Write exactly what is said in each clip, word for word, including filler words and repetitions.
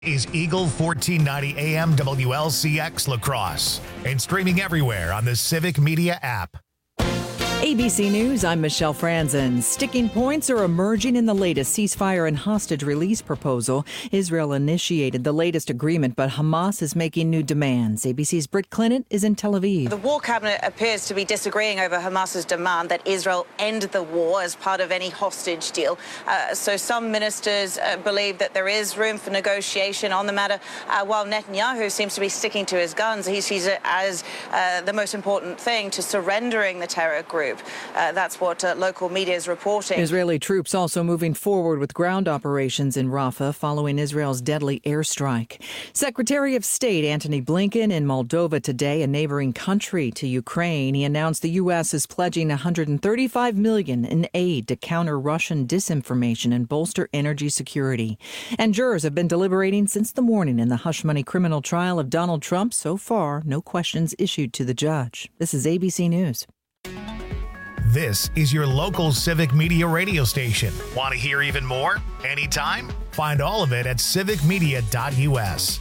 Is Eagle fourteen ninety A M W L C X La Crosse and streaming everywhere on the Civic Media app. A B C News, I'm Michelle Franzen. Sticking points are emerging in the latest ceasefire and hostage release proposal. Israel initiated the latest agreement, but Hamas is making new demands. A B C's Britt Clinton is in Tel Aviv. The war cabinet appears to be disagreeing over Hamas's demand that Israel end the war as part of any hostage deal. Uh, so some ministers uh, believe that there is room for negotiation on the matter, uh, while Netanyahu seems to be sticking to his guns. He sees it as uh, the most important thing to surrendering the terror group. Uh, that's what uh, local media is reporting. Israeli troops also moving forward with ground operations in Rafah following Israel's deadly airstrike. Secretary of State Antony Blinken in Moldova today, a neighboring country to Ukraine. He announced the U S is pledging one hundred thirty-five million dollars in aid to counter Russian disinformation and bolster energy security. And jurors have been deliberating since the morning in the hush-money criminal trial of Donald Trump. So far, no questions issued to the judge. This is A B C News. This is your local Civic Media radio station. Want to hear even more? Anytime? Find all of it at civic media dot u s.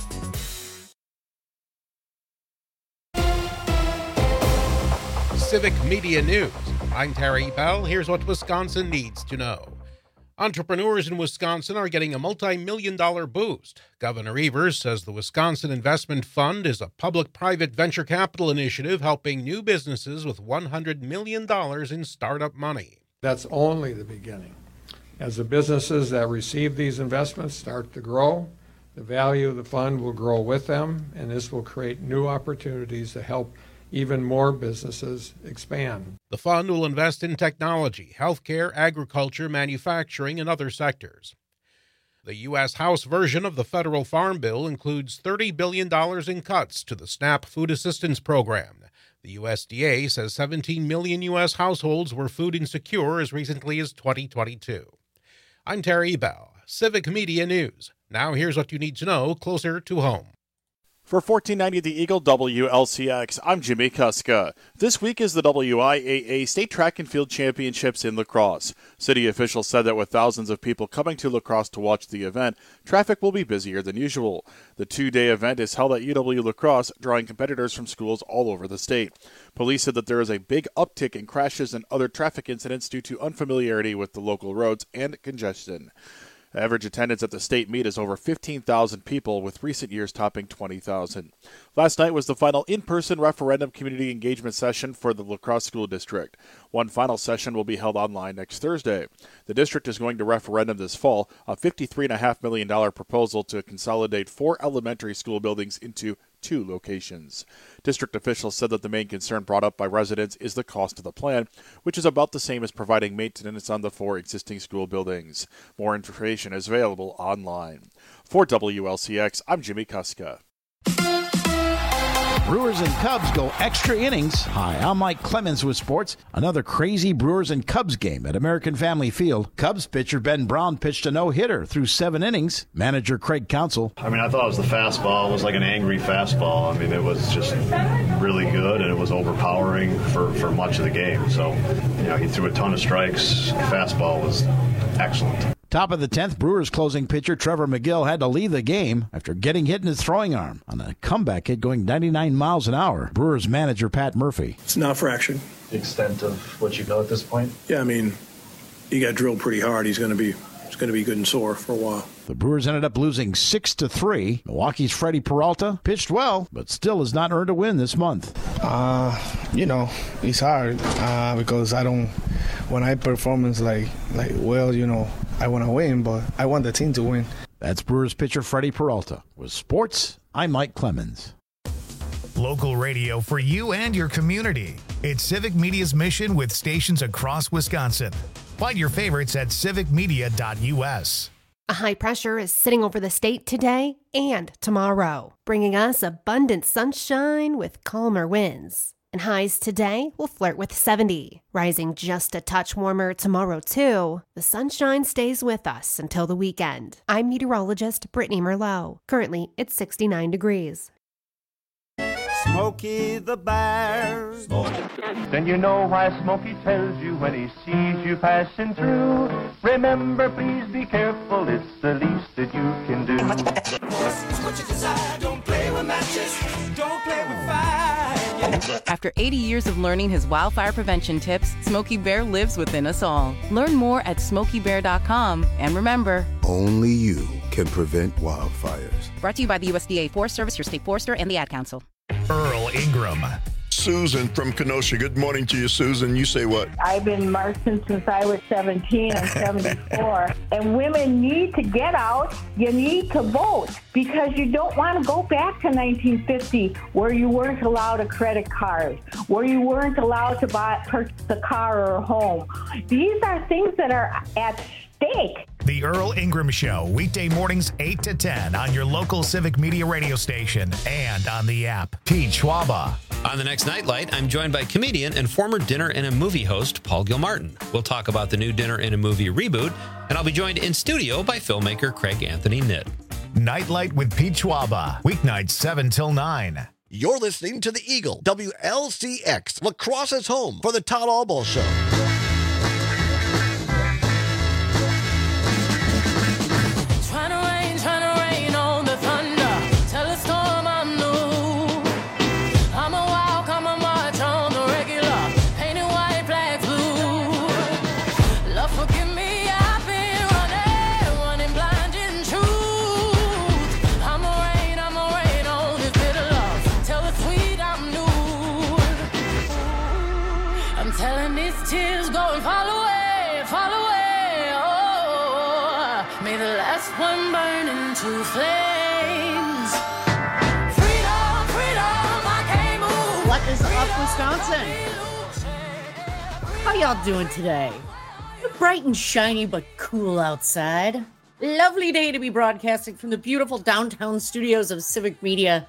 Civic Media News. I'm Terry Bell. Here's what Wisconsin needs to know. Entrepreneurs in Wisconsin are getting a multi-million dollar boost. Governor Evers says the Wisconsin Investment Fund is a public-private venture capital initiative helping new businesses with one hundred million dollars in startup money. That's only the beginning. As the businesses that receive these investments start to grow, the value of the fund will grow with them, and this will create new opportunities to help even more businesses expand. The fund will invest in technology, healthcare, agriculture, manufacturing, and other sectors. The U S House version of the federal farm bill includes thirty billion dollars in cuts to the SNAP food assistance program. The U S D A says seventeen million U S households were food insecure as recently as twenty twenty-two. I'm Terry Bell, Civic Media News. Now here's what you need to know closer to home. For fourteen ninety The Eagle W L C X, I'm Jimmy Kuska. This week is the W I A A State Track and Field Championships in La Crosse. City officials said that with thousands of people coming to La Crosse to watch the event, traffic will be busier than usual. The two-day event is held at U W La Crosse, drawing competitors from schools all over the state. Police said that there is a big uptick in crashes and other traffic incidents due to unfamiliarity with the local roads and congestion. Average attendance at the state meet is over fifteen thousand people, with recent years topping twenty thousand. Last night was the final in-person referendum community engagement session for the La Crosse School District. One final session will be held online next Thursday. The district is going to referendum this fall a fifty-three point five million dollars proposal to consolidate four elementary school buildings into two locations. District officials said that the main concern brought up by residents is the cost of the plan, which is about the same as providing maintenance on the four existing school buildings. More information is available online. For W L C X, I'm Jimmy Kuska. Brewers and Cubs go extra innings. Hi, I'm Mike Clemens with sports. Another crazy Brewers and Cubs game at American Family Field. Cubs pitcher Ben Brown pitched a no-hitter through seven innings. Manager Craig Counsell. I mean, I thought it was the fastball. It was like an angry fastball. I mean, it was just really good, and it was overpowering for, for much of the game. So, you know, he threw a ton of strikes. The fastball was excellent. Top of the tenth, Brewers closing pitcher Trevor McGill had to leave the game after getting hit in his throwing arm on a comeback hit going ninety-nine miles an hour. Brewers manager Pat Murphy. It's not fractured. The extent of what you know at this point? Yeah, I mean, he got drilled pretty hard. He's going to be it's going to be good and sore for a while. The Brewers ended up losing six to three. Milwaukee's Freddie Peralta pitched well, but still has not earned a win this month. Uh, you know, it's hard uh, because I don't. When I performance like like well, you know, I want to win, but I want the team to win. That's Brewers pitcher Freddie Peralta. With sports, I'm Mike Clemens. Local radio for you and your community. It's Civic Media's mission with stations across Wisconsin. Find your favorites at civic media dot u s. A high pressure is sitting over the state today and tomorrow, bringing us abundant sunshine with calmer winds. And highs today will flirt with seventy, rising just a touch warmer tomorrow too. The sunshine stays with us until the weekend. I'm meteorologist Brittany Merlot. Currently, it's sixty-nine degrees. Smoke Smokey the Bear. Then you know why Smokey tells you when he sees you passing through. Remember, please be careful, it's the least that you can do. What you desire, don't play with matches, don't play with fire. After eighty years of learning his wildfire prevention tips, Smokey Bear lives within us all. Learn more at smokey bear dot com. And remember, only you can prevent wildfires. Brought to you by the U S D A Forest Service, your state forester, and the Ad Council. Earl Ingram. Susan from Kenosha. Good morning to you, Susan. You say what? I've been marching since I was seventeen. I'm seventy-four. And women need to get out. You need to vote because you don't want to go back to nineteen fifty where you weren't allowed a credit card, where you weren't allowed to buy purchase a car or a home. These are things that are at stake. The Earl Ingram Show, weekday mornings eight to ten on your local Civic Media radio station and on the app. Pete Schwaba. On the next Nightlight, I'm joined by comedian and former Dinner and a Movie host, Paul Gilmartin. We'll talk about the new Dinner and a Movie reboot, and I'll be joined in studio by filmmaker Craig Anthony Nitt. Nightlight with Pete Schwaba, weeknights seven till nine. You're listening to the Eagle, W L C X, La Crosse's home for the Todd Albaugh Show. To flames. Freedom, freedom, I can't move. What is up, Wisconsin? How y'all doing today? Bright and shiny, but cool outside. Lovely day to be broadcasting from the beautiful downtown studios of Civic Media,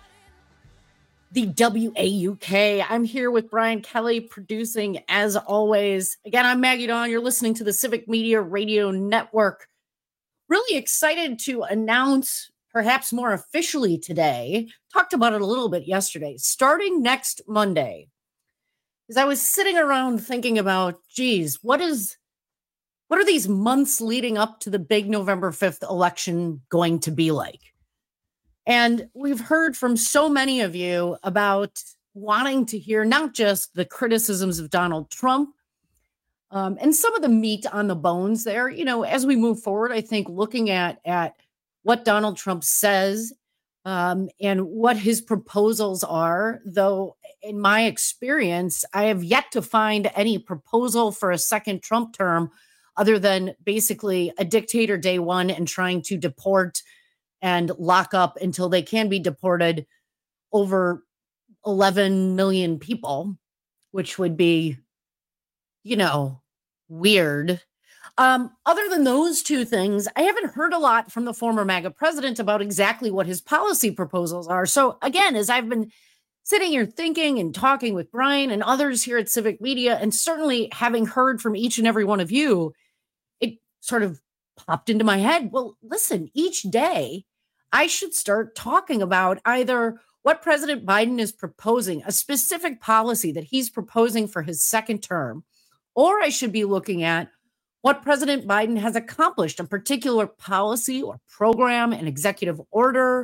the W A U K. I'm here with Brian Kelly producing, as always. Again, I'm Maggie Dawn. You're listening to the Civic Media Radio Network. Really excited to announce, perhaps more officially today, talked about it a little bit yesterday, starting next Monday, as I was sitting around thinking about, geez, what is, what are these months leading up to the big November fifth election going to be like? And we've heard from so many of you about wanting to hear not just the criticisms of Donald Trump, Um, and some of the meat on the bones there, you know, as we move forward, I think looking at, at what Donald Trump says um, and what his proposals are, though, in my experience, I have yet to find any proposal for a second Trump term other than basically a dictator day one and trying to deport and lock up until they can be deported over eleven million people, which would be, you know, weird. Um, other than those two things, I haven't heard a lot from the former MAGA president about exactly what his policy proposals are. So again, as I've been sitting here thinking and talking with Brian and others here at Civic Media, and certainly having heard from each and every one of you, it sort of popped into my head. Well, listen, each day I should start talking about either what President Biden is proposing, a specific policy that he's proposing for his second term, or I should be looking at what President Biden has accomplished, a particular policy or program, an executive order,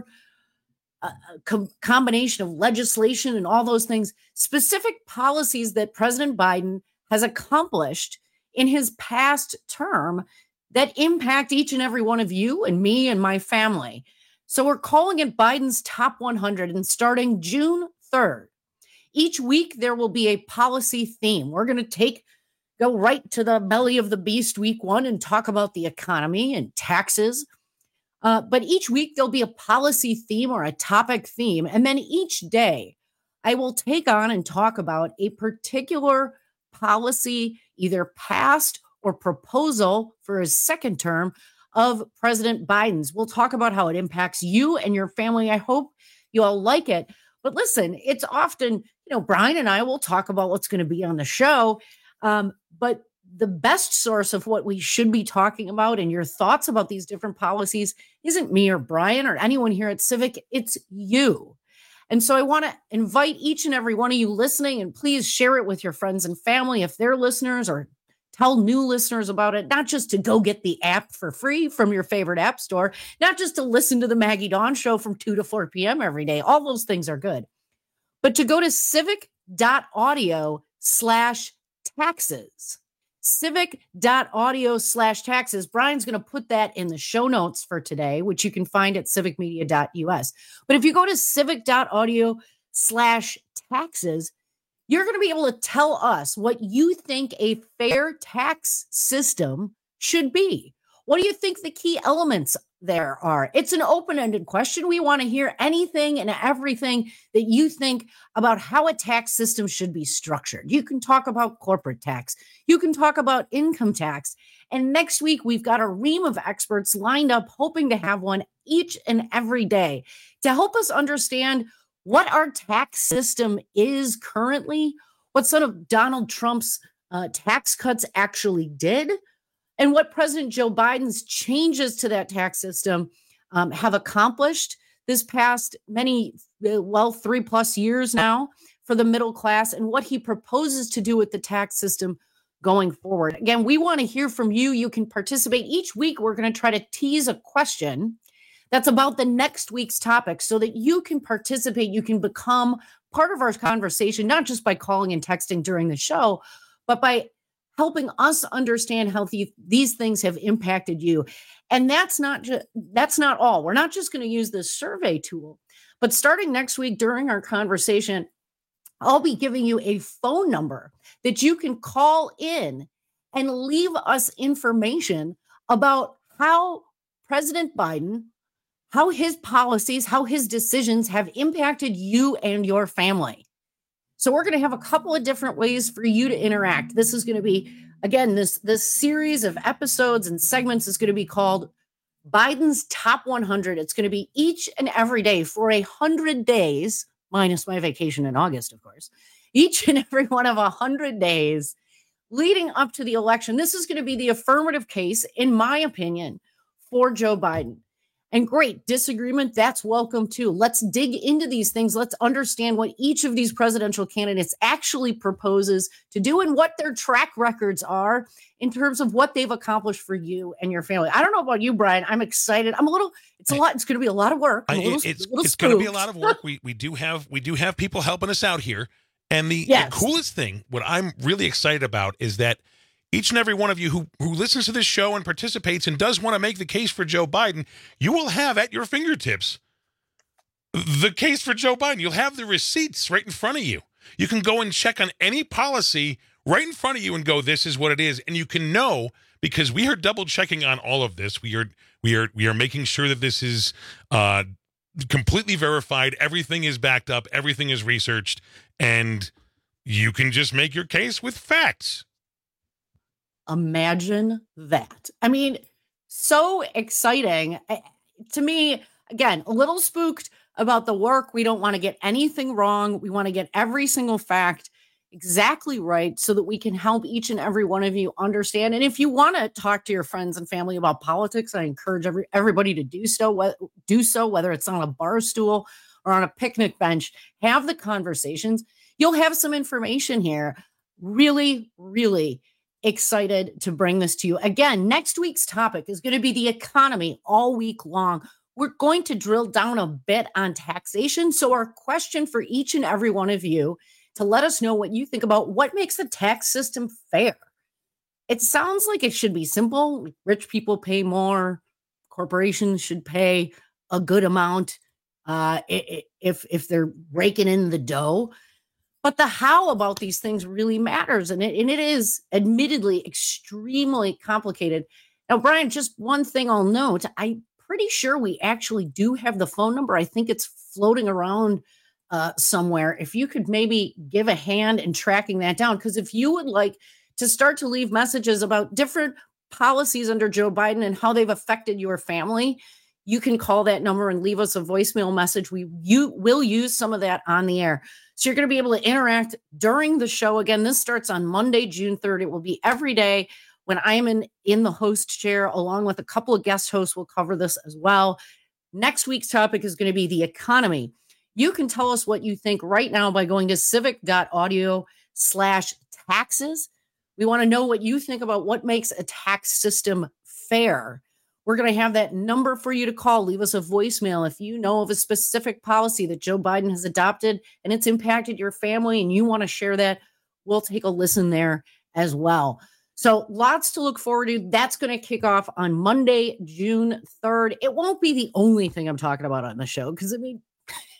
a com- combination of legislation and all those things, specific policies that President Biden has accomplished in his past term that impact each and every one of you and me and my family. So we're calling it Biden's Top one hundred, and starting June third, each week there will be a policy theme. We're going to take Go right to the belly of the beast week one and talk about the economy and taxes. Uh, but each week there'll be a policy theme or a topic theme. And then each day I will take on and talk about a particular policy, either passed or proposal for his second term of President Biden's. We'll talk about how it impacts you and your family. I hope you all like it. But listen, it's often, you know, Brian and I will talk about what's going to be on the show. Um, but the best source of what we should be talking about and your thoughts about these different policies isn't me or Brian or anyone here at Civic. It's you. And so I want to invite each and every one of you listening, and please share it with your friends and family if they're listeners, or tell new listeners about it, not just to go get the app for free from your favorite app store, not just to listen to the Maggie Dawn Show from two to four p.m. every day. All those things are good. But to go to civic.audio slash taxes. civic.audio slash taxes. Brian's going to put that in the show notes for today, which you can find at civic media dot u s. But if you go to civic.audio slash taxes, you're going to be able to tell us what you think a fair tax system should be. What do you think the key elements there are? It's an open-ended question. We want to hear anything and everything that you think about how a tax system should be structured. You can talk about corporate tax. You can talk about income tax. And next week, we've got a ream of experts lined up, hoping to have one each and every day to help us understand what our tax system is currently, what some of Donald Trump's uh, tax cuts actually did, and what President Joe Biden's changes to that tax system um, have accomplished this past many, well, three plus years now for the middle class, and what he proposes to do with the tax system going forward. Again, we want to hear from you. You can participate each week. We're going to try to tease a question that's about the next week's topic so that you can participate. You can become part of our conversation, not just by calling and texting during the show, but by helping us understand how the, these things have impacted you. And that's not ju- that's not all. We're not just going to use this survey tool, but starting next week during our conversation, I'll be giving you a phone number that you can call in and leave us information about how President Biden, how his policies, how his decisions have impacted you and your family. So we're going to have a couple of different ways for you to interact. This is going to be, again, this, this series of episodes and segments is going to be called Biden's Top one hundred. It's going to be each and every day for a hundred days, minus my vacation in August, of course, each and every one of a hundred days leading up to the election. This is going to be the affirmative case, in my opinion, for Joe Biden. And great, disagreement, that's welcome too. Let's dig into these things. Let's understand what each of these presidential candidates actually proposes to do and what their track records are in terms of what they've accomplished for you and your family. I don't know about you, Brian. I'm excited. I'm a little, it's a lot. It's going to be a lot of work. I'm a little, I, it's a little it's going to be a lot of work. We we do have we do have people helping us out here. And the, yes. the coolest thing, what I'm really excited about, is that each and every one of you who, who listens to this show and participates and does want to make the case for Joe Biden, you will have at your fingertips the case for Joe Biden. You'll have the receipts right in front of you. You can go and check on any policy right in front of you and go, this is what it is. And you can know, because we are double checking on all of this. We are we are we are making sure that this is uh, completely verified. Everything is backed up. Everything is researched. And you can just make your case with facts. Imagine that. I mean, so exciting. To me, again, a little spooked about the work. We don't want to get anything wrong. We want to get every single fact exactly right so that we can help each and every one of you understand. And if you want to talk to your friends and family about politics, I encourage every, everybody to do so, do so, whether it's on a bar stool or on a picnic bench. Have the conversations. You'll have some information here. Really, really excited to bring this to you. Again, next week's topic is going to be the economy all week long. We're going to drill down a bit on taxation. So our question for each and every one of you to let us know what you think about what makes the tax system fair. It sounds like it should be simple. Rich people pay more. Corporations should pay a good amount uh, if, if they're raking in the dough. But the how about these things really matters. And it, and it is admittedly extremely complicated. Now, Brian, just one thing I'll note. I'm pretty sure we actually do have the phone number. I think it's floating around uh, somewhere. If you could maybe give a hand in tracking that down, because if you would like to start to leave messages about different policies under Joe Biden and how they've affected your family, you can call that number and leave us a voicemail message. We you will use some of that on the air. So you're going to be able to interact during the show. Again, this starts on Monday, June third. It will be every day when I'm in, in the host chair, along with a couple of guest hosts. We'll cover this as well. Next week's topic is going to be the economy. You can tell us what you think right now by going to civic.audio slash taxes. We want to know what you think about what makes a tax system fair. We're going to have that number for you to call. Leave us a voicemail if you know of a specific policy that Joe Biden has adopted and it's impacted your family and you want to share that. We'll take a listen there as well. So lots to look forward to. That's going to kick off on Monday, June third. It won't be the only thing I'm talking about on the show because, I mean,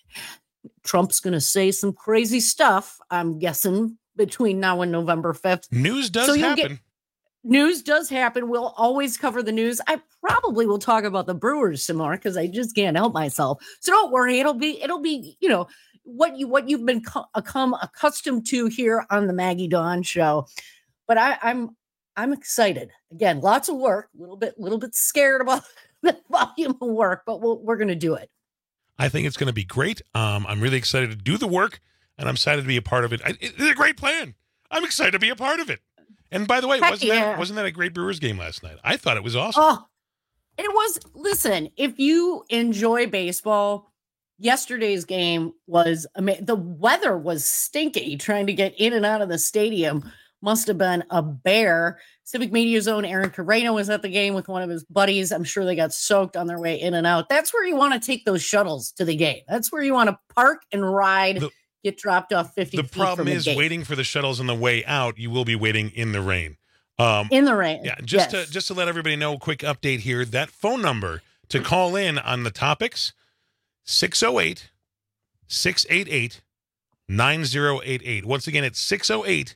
Trump's going to say some crazy stuff, I'm guessing, between now and November fifth. News does so happen. Get, news does happen. We'll always cover the news. I probably will talk about the Brewers some more because I just can't help myself. So don't worry. It'll be, it'll be, you know, what you, what you've been co- come accustomed to here on the Maggie Dawn Show. But I, I'm, I'm excited. Again, lots of work, a little bit, little bit scared about the volume of work, but we'll, we're going to do it. I think it's going to be great. Um, I'm really excited to do the work, and I'm excited to be a part of it. I, it's a great plan. I'm excited to be a part of it. And by the way, Heck wasn't yeah. that wasn't that a great Brewers game last night? I thought it was awesome. Oh, it was. Listen, if you enjoy baseball, yesterday's game was amazing. The weather was stinky. Trying to get in and out of the stadium must have been a bear. Civic Media's own Aaron Carreno was at the game with one of his buddies. I'm sure they got soaked on their way in and out. That's where you want to take those shuttles to the game. That's where you want to park and ride, the, get dropped off fifty the feet problem from is the gate. waiting for the shuttles on the way out. You will be waiting in the rain. Um, in the rain. Yeah, just yes. to just to let everybody know, a quick update here. That phone number to call in on the topics, six oh eight, six eight eight, nine oh eight eight. Once again, it's six oh eight,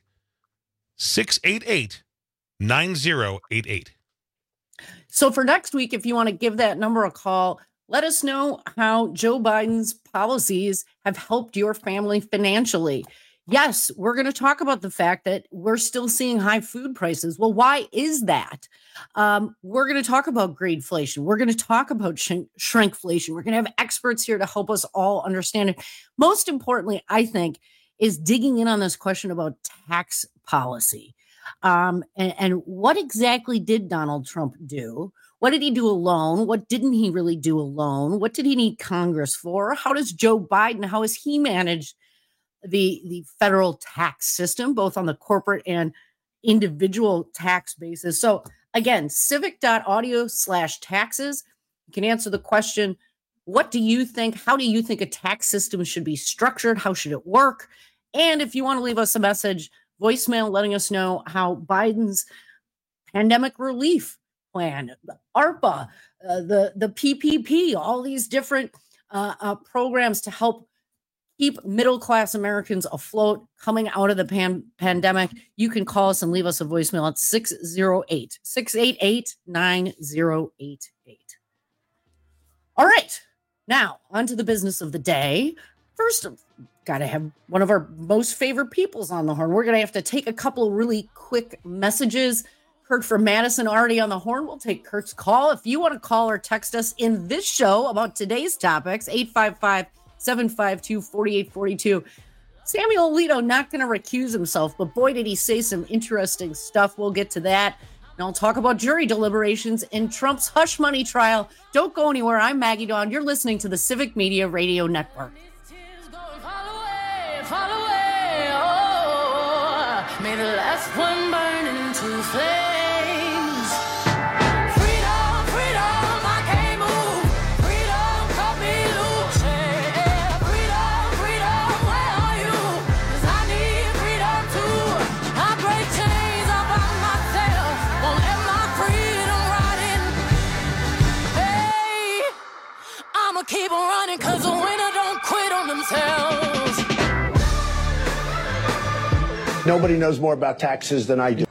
six eight eight, nine oh eight eight. So for next week, if you want to give that number a call, let us know how Joe Biden's policies have helped your family financially. Yes, we're going to talk about the fact that we're still seeing high food prices. Well, why is that? Um, we're going to talk about greedflation. We're going to talk about sh- shrinkflation. We're going to have experts here to help us all understand it. Most importantly, I think, is digging in on this question about tax policy. Um, and, and what exactly did Donald Trump do? What did he do alone? What didn't he really do alone? What did he need Congress for? How does Joe Biden, how has he managed the, the federal tax system, both on the corporate and individual tax basis? So again, civic.audio slash taxes. You can answer the question, what do you think? How do you think a tax system should be structured? How should it work? And if you want to leave us a message, voicemail letting us know how Biden's pandemic relief plan, the ARPA, uh, the, the P P P, all these different uh, uh, programs to help keep middle-class Americans afloat coming out of the pan- pandemic. You can call us and leave us a voicemail at six oh eight, six eight eight, nine oh eight eight. All right, now on to the business of the day. First, got to have one of our most favorite peoples on the horn. We're going to have to take a couple of really quick messages. Kurt from Madison already on the horn. We'll take Kurt's call. If you want to call or text us in this show about today's topics, eight five five, seven five two, four eight four two. Samuel Alito not going to recuse himself, but boy, did he say some interesting stuff. We'll get to that. And I'll talk about jury deliberations in Trump's hush money trial. Don't go anywhere. I'm Maggie Dawn. You're listening to the Civic Media Radio Network. Fall away, oh, may the last one burn into flames. Freedom, freedom, I can't move. Freedom, cut me loose. Yeah, yeah. Freedom, freedom, where are you? 'Cause I need freedom too. I break chains all by myself. Won't let my freedom rot in. Hey, I'ma keep on running 'cause the winner don't quit on themselves. Nobody knows more about taxes than I do.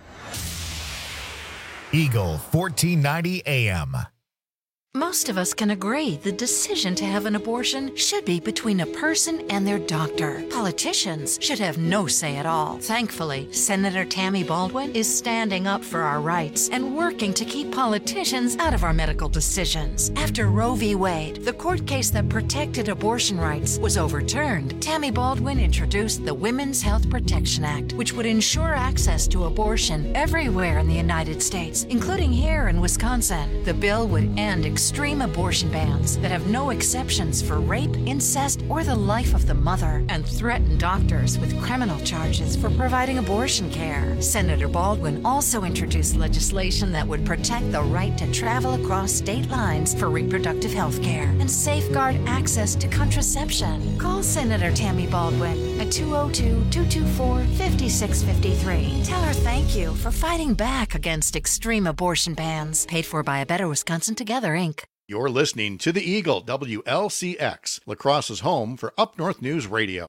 Eagle fourteen ninety A M. Most of us can agree the decision to have an abortion should be between a person and their doctor. Politicians should have no say at all. Thankfully, Senator Tammy Baldwin is standing up for our rights and working to keep politicians out of our medical decisions. After Roe v. Wade, the court case that protected abortion rights, was overturned, Tammy Baldwin introduced the Women's Health Protection Act, which would ensure access to abortion everywhere in the United States, including here in Wisconsin. The bill would end extreme abortion bans that have no exceptions for rape, incest, or the life of the mother, and threaten doctors with criminal charges for providing abortion care. Senator Baldwin also introduced legislation that would protect the right to travel across state lines for reproductive health care and safeguard access to contraception. Call Senator Tammy Baldwin at two oh two, two two four, five six five three. Tell her thank you for fighting back against extreme abortion bans. Paid for by A Better Wisconsin Together, Incorporated. You're listening to The Eagle, W L C X, La Crosse's home for Up North News Radio.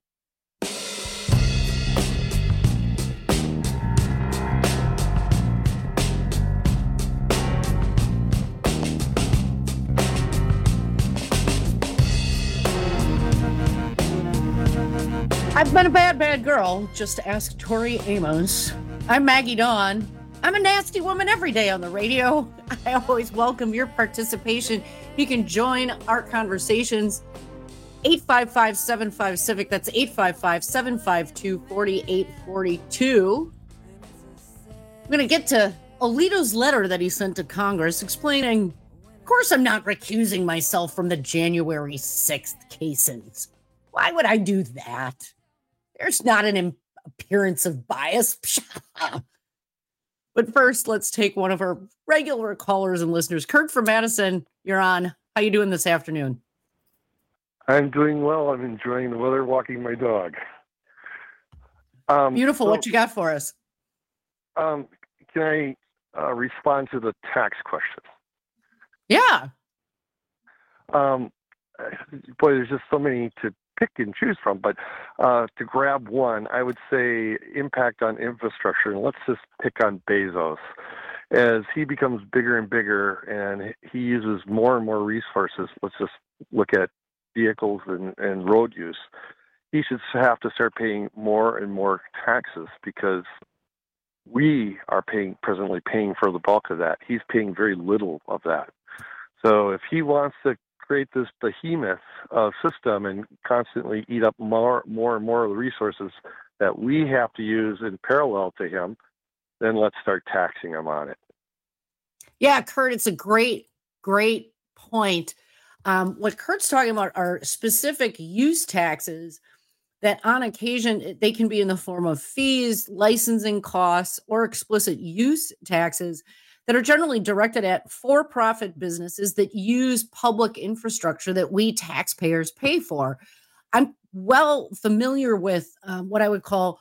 I've been a bad, bad girl. Just ask Tori Amos. I'm Maggie Dawn. I'm a nasty woman every day on the radio. I always welcome your participation. You can join our conversations. eight five five, seven five, CIVIC. That's eight five five, seven five two, four eight four two. I'm going to get to Alito's letter that he sent to Congress explaining, of course, I'm not recusing myself from the January sixth cases. Why would I do that? There's not an appearance of bias. But first, let's take one of our regular callers and listeners. Kurt from Madison, you're on. How you doing this afternoon? I'm doing well. I'm enjoying the weather, walking my dog. Um, Beautiful. so, what you got for us? Um, can I uh, respond to the tax question? Yeah. Um, boy, there's just so many to pick and choose from, but uh, to grab one, I would say impact on infrastructure, and let's just pick on Bezos. As he becomes bigger and bigger and he uses more and more resources, let's just look at vehicles and, and road use, he should have to start paying more and more taxes because we are paying presently paying for the bulk of that. He's paying very little of that. So if he wants to create this behemoth uh, system and constantly eat up more, more and more of the resources that we have to use in parallel to him, then let's start taxing him on it. Yeah, Kurt, it's a great, great point. Um, what Kurt's talking about are specific use taxes that on occasion, they can be in the form of fees, licensing costs, or explicit use taxes that are generally directed at for-profit businesses that use public infrastructure that we taxpayers pay for. I'm well familiar with um, what I would call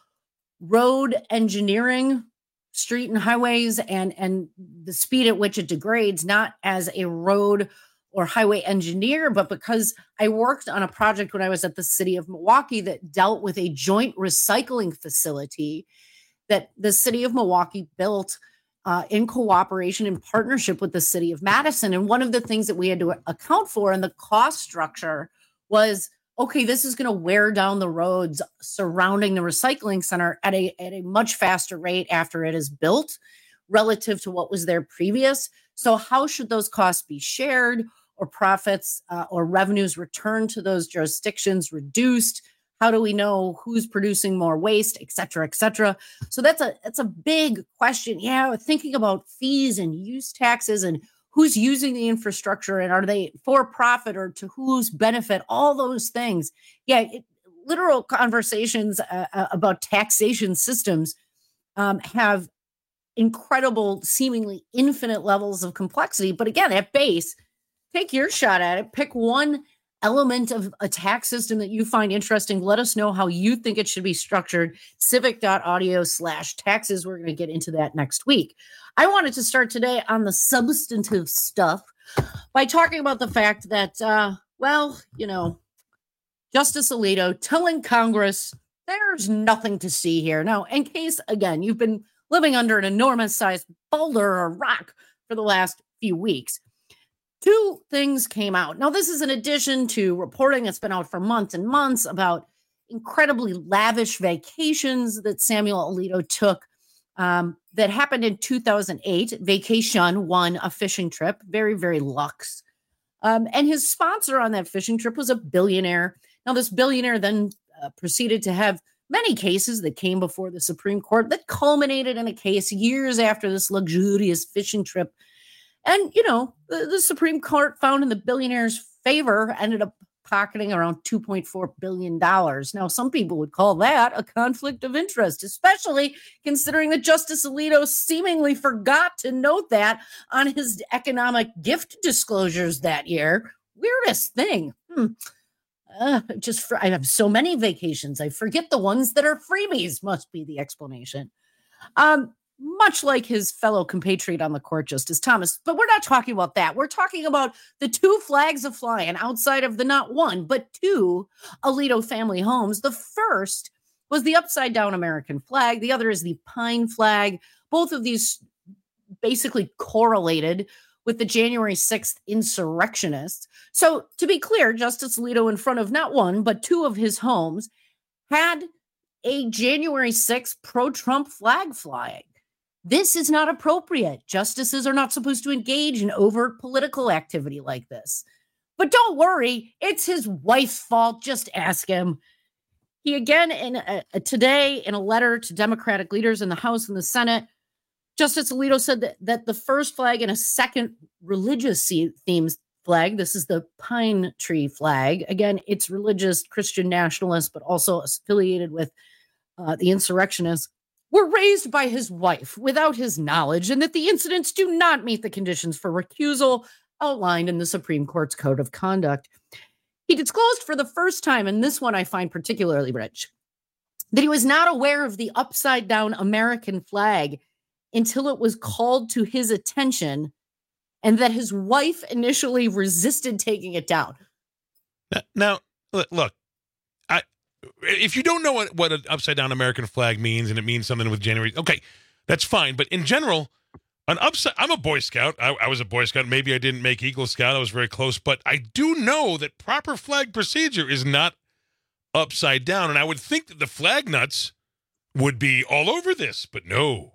road engineering, street and highways, and, and the speed at which it degrades, not as a road or highway engineer, but because I worked on a project when I was at the city of Milwaukee that dealt with a joint recycling facility that the city of Milwaukee built Uh, in cooperation, in partnership with the city of Madison. And one of the things that we had to account for in the cost structure was, okay, this is going to wear down the roads surrounding the recycling center at a, at a much faster rate after it is built relative to what was there previous. So how should those costs be shared or profits uh, or revenues returned to those jurisdictions reduced? How do we know who's producing more waste, et cetera, et cetera? So that's a that's a big question. Yeah, thinking about fees and use taxes and who's using the infrastructure and are they for profit or to whose benefit, all those things. Yeah, it, literal conversations uh, about taxation systems um, have incredible, seemingly infinite levels of complexity. But again, at base, take your shot at it. Pick one element of a tax system that you find interesting. Let us know how you think it should be structured. Civic.audio slash taxes. We're going to get into that next week. I wanted to start today on the substantive stuff by talking about the fact that, uh, well, you know, Justice Alito telling Congress there's nothing to see here. Now, in case, again, you've been living under an enormous sized boulder or rock for the last few weeks, two things came out. Now, this is in addition to reporting that's been out for months and months about incredibly lavish vacations that Samuel Alito took um, that happened in two thousand eight. Vacation One, a fishing trip, very, very luxe. Um, and his sponsor on that fishing trip was a billionaire. Now, this billionaire then uh, proceeded to have many cases that came before the Supreme Court that culminated in a case years after this luxurious fishing trip And, you know, the, the Supreme Court found in the billionaire's favor, ended up pocketing around two point four billion dollars. Now, some people would call that a conflict of interest, especially considering that Justice Alito seemingly forgot to note that on his economic gift disclosures that year. Weirdest thing. Hmm. Uh, just for, I have so many vacations, I forget the ones that are freebies, must be the explanation. Um, much like his fellow compatriot on the court, Justice Thomas. But we're not talking about that. We're talking about the two flags of flying outside of the not one, but two Alito family homes. The first was the upside down American flag. The other is the pine flag. Both of these basically correlated with the January sixth insurrectionists. So to be clear, Justice Alito, in front of not one, but two of his homes, had a January sixth pro-Trump flag flying. This is not appropriate. Justices are not supposed to engage in overt political activity like this. But don't worry, it's his wife's fault. Just ask him. He again, in a, a, today, in a letter to Democratic leaders in the House and the Senate, Justice Alito said that, that the first flag and a second religious themed flag, this is the pine tree flag. Again, it's religious, Christian nationalist, but also affiliated with uh, the insurrectionists, were raised by his wife without his knowledge, and that the incidents do not meet the conditions for recusal outlined in the Supreme Court's Code of Conduct. He disclosed for the first time, and this one I find particularly rich, that he was not aware of the upside down American flag until it was called to his attention, and that his wife initially resisted taking it down. Now, look, I if you don't know what, what an upside down American flag means, and it means something with January, okay, that's fine. But in general, an upside, I'm a Boy Scout. I, I was a Boy Scout. Maybe I didn't make Eagle Scout. I was very close. But I do know that proper flag procedure is not upside down. And I would think that the flag nuts would be all over this, but no.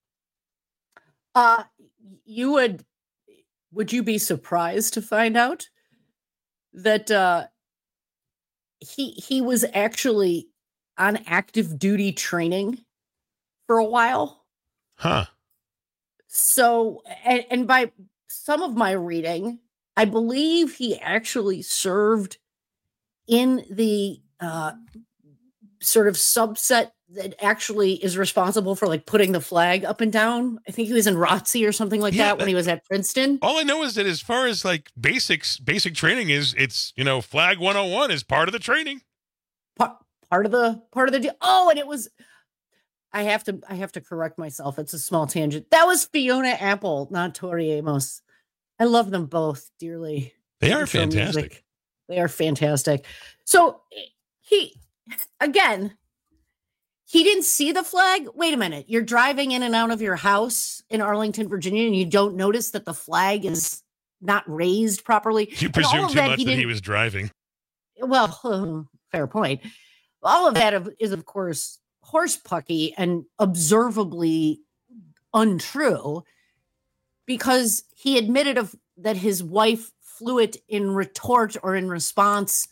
Uh, you would, would you be surprised to find out that uh, he he was actually on active duty training for a while? Huh. So, and, and by some of my reading, I believe he actually served in the uh, sort of subset that actually is responsible for like putting the flag up and down. I think he was in R O T C or something like yeah, that when he was at Princeton. All I know is that as far as like basics, basic training is, it's, you know, flag one oh one is part of the training. Part, part of the, part of the deal. Oh, and it was, I have to, I have to correct myself. It's a small tangent. That was Fiona Apple, not Tori Amos. I love them both dearly. They are fantastic. Music. They are fantastic. So he, again, he didn't see the flag. Wait a minute. You're driving in and out of your house in Arlington, Virginia, and you don't notice that the flag is not raised properly. You presume too much that he was driving. Well, uh, fair point. All of that is, of course, horsepucky and observably untrue, because he admitted of that his wife flew it in retort or in response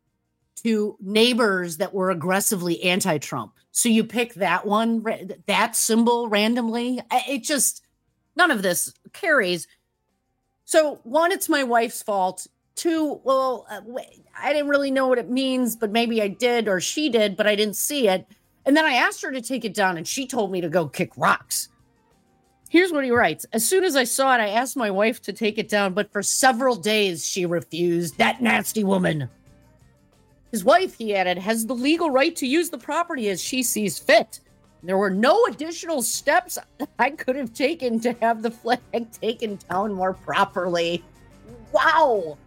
to neighbors that were aggressively anti-Trump. So you pick that one, that symbol randomly. It just, none of this carries. So one, it's my wife's fault. Two, well, I didn't really know what it means, but maybe I did, or she did, but I didn't see it. And then I asked her to take it down, and she told me to go kick rocks. Here's what he writes. As soon as I saw it, I asked my wife to take it down, but for several days she refused. That nasty woman. His wife, he added, has the legal right to use the property as she sees fit. There were no additional steps I could have taken to have the flag taken down more properly. Wow.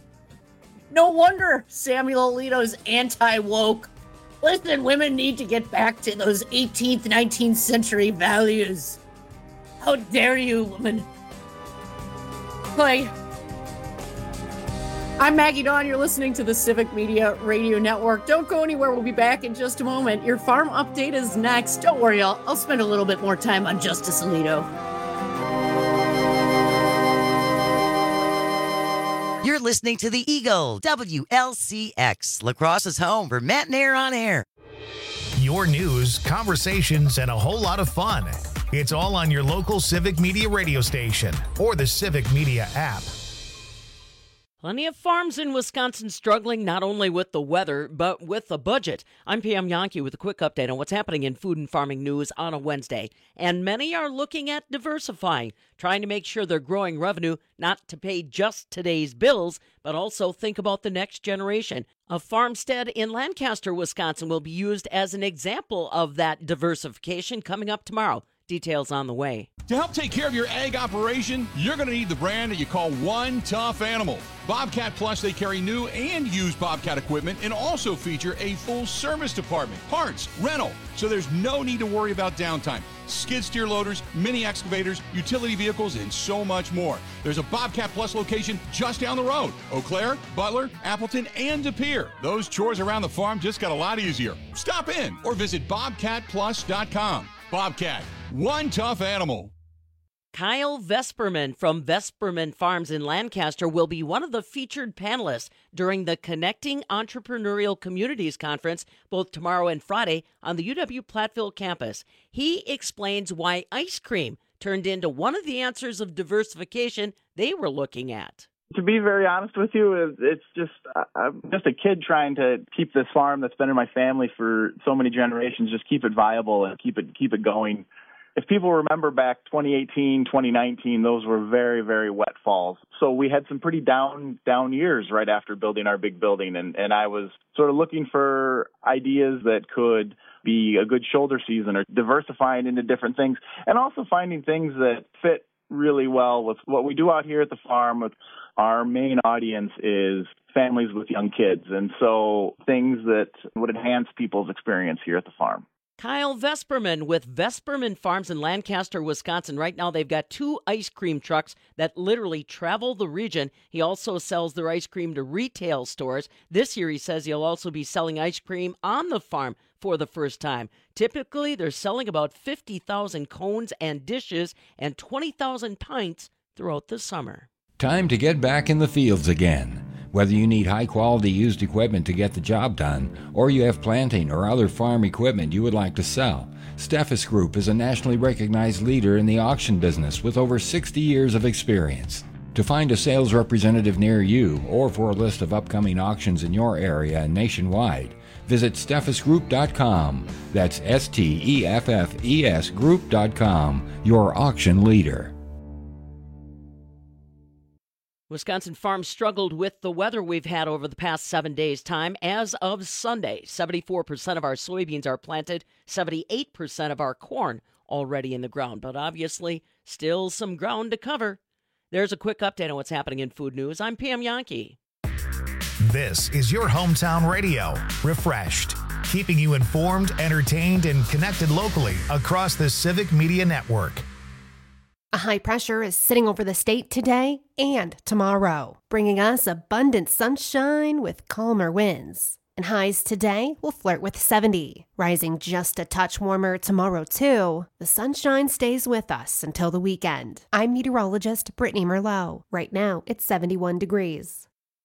No wonder Samuel Alito's anti-woke. Listen, women need to get back to those eighteenth, nineteenth century values. How dare you, woman? Like, I'm Maggie Dawn. You're listening to the Civic Media Radio Network. Don't go anywhere. We'll be back in just a moment. Your farm update is next. Don't worry, I'll, I'll spend a little bit more time on Justice Alito. You're listening to The Eagle, W L C X, La Crosse's home for Matt and Air on Air. Your news, conversations, and a whole lot of fun. It's all on your local Civic Media radio station or the Civic Media app. Plenty of farms in Wisconsin struggling not only with the weather, but with the budget. I'm Pam Yankee with a quick update on what's happening in food and farming news on a Wednesday. And many are looking at diversifying, trying to make sure they're growing revenue, not to pay just today's bills, but also think about the next generation. A farmstead in Lancaster, Wisconsin will be used as an example of that diversification coming up tomorrow. Details on the way. To help take care of your ag operation, you're going to need the brand that you call One Tough Animal. Bobcat Plus, they carry new and used Bobcat equipment and also feature a full service department, parts, rental, so there's no need to worry about downtime. Skid steer loaders, mini excavators, utility vehicles, and so much more. There's a Bobcat Plus location just down the road. Eau Claire, Butler, Appleton, and De Pere. Those chores around the farm just got a lot easier. Stop in or visit bobcat plus dot com. Bobcat, one tough animal. Kyle Vesperman from Vesperman Farms in Lancaster will be one of the featured panelists during the Connecting Entrepreneurial Communities Conference, both tomorrow and Friday on the U W Platteville campus. He explains why ice cream turned into one of the answers of diversification they were looking at. To be very honest with you, it's just I'm just a kid trying to keep this farm that's been in my family for so many generations, just keep it viable and keep it keep it going. If people remember back twenty eighteen, twenty nineteen, those were very, very wet falls. So we had some pretty down down years right after building our big building, and, and I was sort of looking for ideas that could be a good shoulder season or diversifying into different things, and also finding things that fit really well with what we do out here at the farm. With our main audience is families with young kids, and so things that would enhance people's experience here at the farm. Kyle Vesperman with Vesperman Farms in Lancaster, Wisconsin. Right now they've got two ice cream trucks that literally travel the region. He also sells their ice cream to retail stores. This year he says he'll also be selling ice cream on the farm for the first time. Typically they're selling about fifty thousand cones and dishes and twenty thousand pints throughout the summer. Time to get back in the fields again. Whether you need high-quality used equipment to get the job done, or you have planting or other farm equipment you would like to sell, Steffes Group is a nationally recognized leader in the auction business with over sixty years of experience. To find a sales representative near you, or for a list of upcoming auctions in your area and nationwide, visit steffes group dot com. That's S T E F F E S group dot com, your auction leader. Wisconsin farms struggled with the weather we've had over the past seven days' time. As of Sunday, seventy-four percent of our soybeans are planted, seventy-eight percent of our corn already in the ground. But obviously, still some ground to cover. There's a quick update on what's happening in food news. I'm Pam Yankee. This is your hometown radio, refreshed, keeping you informed, entertained, and connected locally across the Civic Media Network. A high pressure is sitting over the state today and tomorrow, bringing us abundant sunshine with calmer winds. And highs today will flirt with seventy, rising just a touch warmer tomorrow too. The sunshine stays with us until the weekend. I'm meteorologist Brittany Merlot. Right now, it's seventy-one degrees.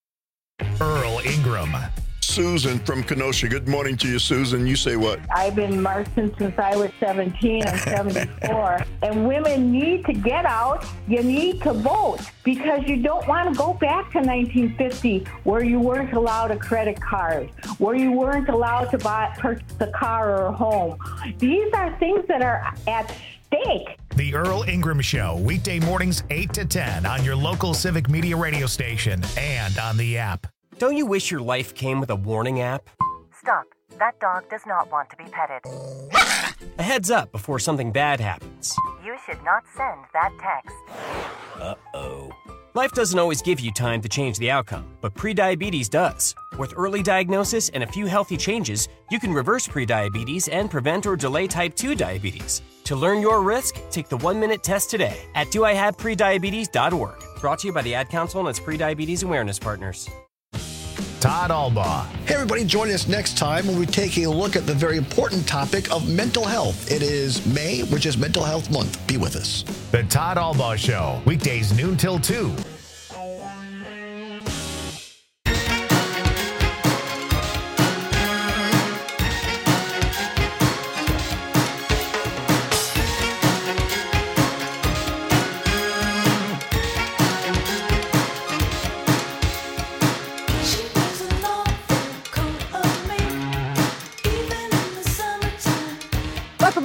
Earl Ingram. Susan from Kenosha. Good morning to you, Susan. You say what? I've been marching since I was seventeen. I'm seventy-four. And women need to get out. You need to vote because you don't want to go back to nineteen fifty where you weren't allowed a credit card, where you weren't allowed to buy purchase a car or a home. These are things that are at stake. The Earl Ingram Show, weekday mornings eight to ten on your local Civic Media radio station and on the app. Don't you wish your life came with a warning app? Stop. That dog does not want to be petted. A heads up before something bad happens. You should not send that text. Uh-oh. Life doesn't always give you time to change the outcome, but prediabetes does. With early diagnosis and a few healthy changes, you can reverse prediabetes and prevent or delay type two diabetes. To learn your risk, take the one-minute test today at do I have prediabetes dot org. Brought to you by the Ad Council and its prediabetes awareness partners. Todd Albaugh. Hey, everybody, join us next time when we take a look at the very important topic of mental health. It is May, which is Mental Health Month. Be with us. The Todd Albaugh Show, weekdays noon till two.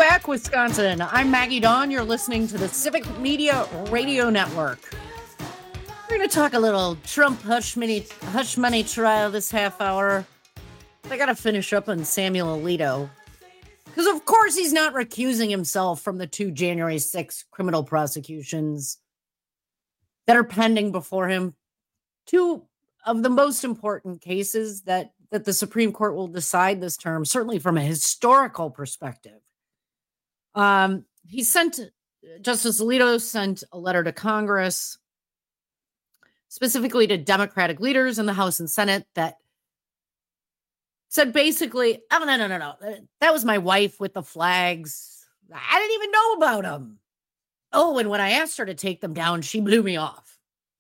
back, Wisconsin. I'm Maggie Dawn. You're listening to the Civic Media Radio Network. We're going to talk a little Trump hush money, hush money trial this half hour. I got to finish up on Samuel Alito. Because, of course, he's not recusing himself from the two January sixth criminal prosecutions that are pending before him. Two of the most important cases that, that the Supreme Court will decide this term, certainly from a historical perspective. Um, he sent, Justice Alito sent a letter to Congress, specifically to Democratic leaders in the House and Senate, that said basically, oh, no, no, no, no. That was my wife with the flags. I didn't even know about them. Oh, and when I asked her to take them down, she blew me off.